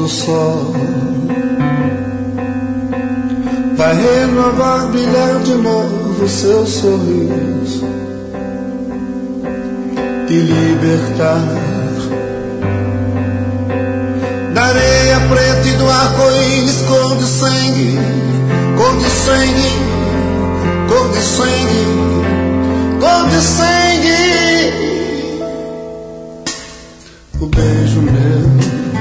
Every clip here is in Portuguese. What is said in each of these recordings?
sol vai renovar, brilhar de novo seu sorriso e libertar da areia preta e do arco-íris cor de sangue, cor de sangue, cor de sangue, cor de sangue. O beijo meu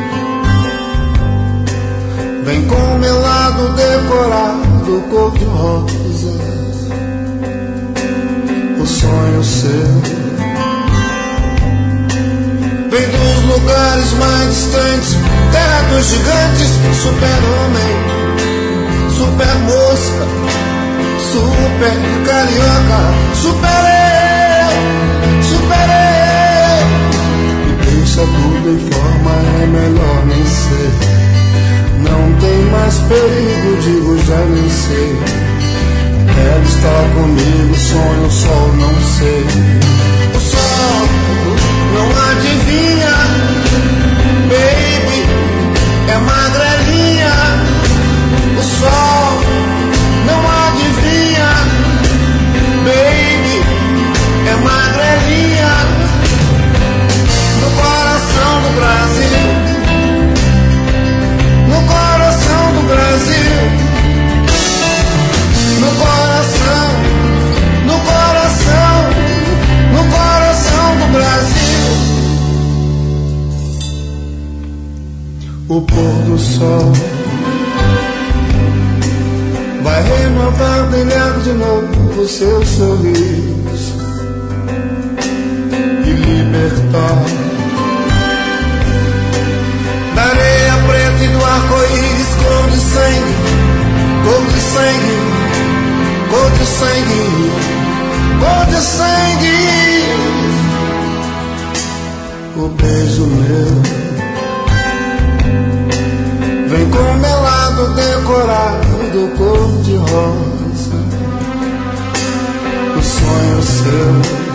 vem com melado decorado cor de rosa. O sonho seu vem dos lugares mais distantes, terra dos gigantes, super-homem, super-mosca, super-carioca, super-eu, super-eu. E deixa tudo em forma, é melhor nem ser. Não tem mais perigo, digo já nem sei. Ela está comigo, sonho, o sol não sei. O sol não adivinha, baby, é magrelinha. O sol não adivinha, baby, é magrelinha. No coração do Brasil, no coração do Brasil, no coração, no coração, no coração do Brasil. O pôr do sol vai renovar, brilhar de novo seu sorriso e libertar da areia preta e do arco-íris cor de sangue, cor de sangue, cor de sangue, cor de sangue. O beijo meu vem com melado decorado cor de rosa. O sonho seu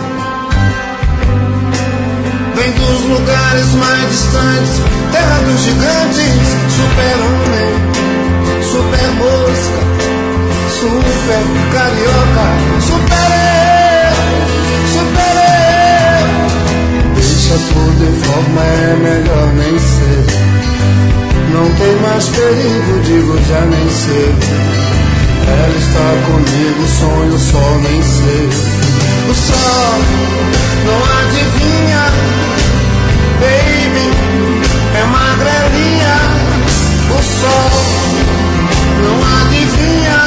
vem dos lugares mais distantes, terra dos gigantes, super-homem, super-mosca, super-carioca, super-eu, super-eu. Deixa tudo em forma, é melhor nem ser. Não tem mais perigo, digo já nem sei. Ela está comigo, sonho, sol nem sei. O sol não adivinha, baby, é magrelinha. O sol não adivinha,